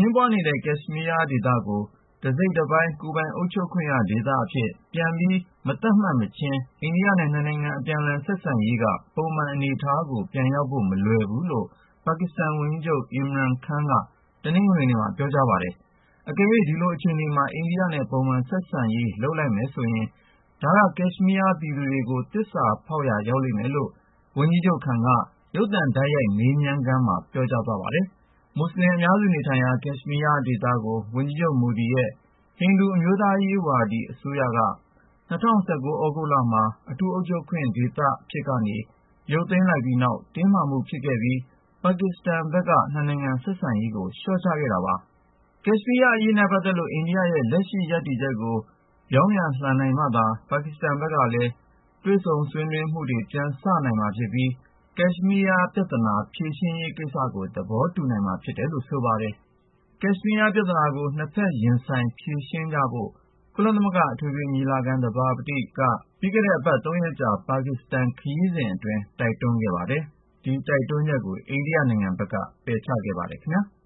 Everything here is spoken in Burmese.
င်းပွားနေတဲ့ကက်ရှ်မီးယားဒေသကိုတစိတ်တပိုင်းကိုယ်ပိုင်အုပ်ချုပ်ခွင့်ရဒေသအဖြစ်ပြန်ပြီးမသတ်မှတ်မချင်းအိန္ဒိယနဲ့နှစ်နိုင်ငံအပြန်အလှန်ဆက်ဆံရေးကပုံမှန်အနေအထားကိုပြန်ရောက်ဖို့မလွယ်ဘူးလို့ပါကစ္စတန်ဝန်ကြီးချုပ် Imran Khan ကတနင်္ဂနွေနေ့မှာပြောကြားပါတယ်။အကယ်၍ဒီလိုအခြေအနေမှာအိန္ဒိယနဲ့ပုံမှန်ဆက်ဆံရေးလုပ်လိုက်မယ်ဆိုရင်ဒါကကက်ရှ်မီးယားပြည်သူတွေကိုသစ္စာဖောက်ရာရောက်လိမ့်မယ်လို့ဝန်ကြီးချုပ် Khan ကရုပ်သံတိုက်ရိုက်မေးမြန်းခန်းမှာပြောကြားသွားပါတယ်။မွတ်စလင်အများစုနေထိုင်ရာကက်ရှ်မီးယားဒေသကိုဝန်ကြီးချုပ် Modi ရဲ့ဟိန္ဒူအမျိုးသားရေးဝါဒီအစိုးရက2019 သြဂုတ်လမှာအထူးအုပ်ချုပ်ခွင့်ဒေသအဖြစ်ကနေရုပ်သိမ်းလိုက်ပြီးနောက်တင်းမာမှုဖြစ်ခဲ့ပြီးပါကစ္စတန်ဘက်ကနှစ်နိုင်ငံဆက်ဆံရေးကိုလျှော့ချခဲ့တာပါ။ကက်ရှ်မီးယားအရေးနဲ့ပတ်သက်လို့အိန္ဒိယရဲ့လက်ရှိရပ်တည်ချက်ကိုပြောင်းပြန်လှန်နိုင်မှသာပါကစ္စတန်ဘက်ကလည်းတွေ့ဆုံဆွေးနွေးမှုတွေပြန်စနိုင်မှာဖြစ်ပြီးကက်ရှ်မီးယားပြဿနာဖြေရှင်းရေးကိစ္စကိုသဘောတူနိုင်မှာဖြစ်တယ်လို့ဆိုပါတယ်။ကက်ရှ်မီးယားပြဿနာကိုနှစ်ဖက်ရင်ဆိုင်ဖြေရှင်းကြဖို့ကုလသမဂ္ဂအထွေထွေညီလာခံသဘာပတိကပြီးခဲ့တဲ့အပတ်3ရက်ကြာပါကစ္စတန်ခရီးစဉ်အတွင်းတိုက်တွန်းခဲ့ပါတယ်။ဒီတိုက်တွန်းချက်ကိုအိန္ဒိယနိုင်ငံဘက်ကပယ်ချခဲ့ပါတယ်ခင်ဗျာ။